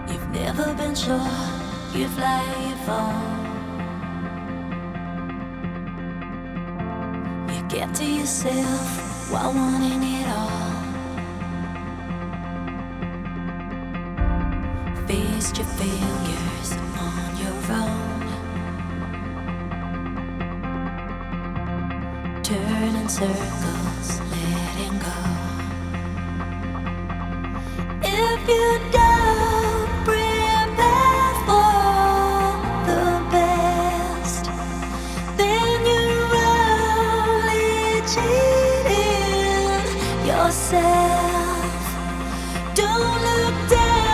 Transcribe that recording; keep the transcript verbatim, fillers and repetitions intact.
You've never been sure, you fly, you fall. You get to yourself while wanting it all. Faced your failures on your own. Turning circles, letting go. If you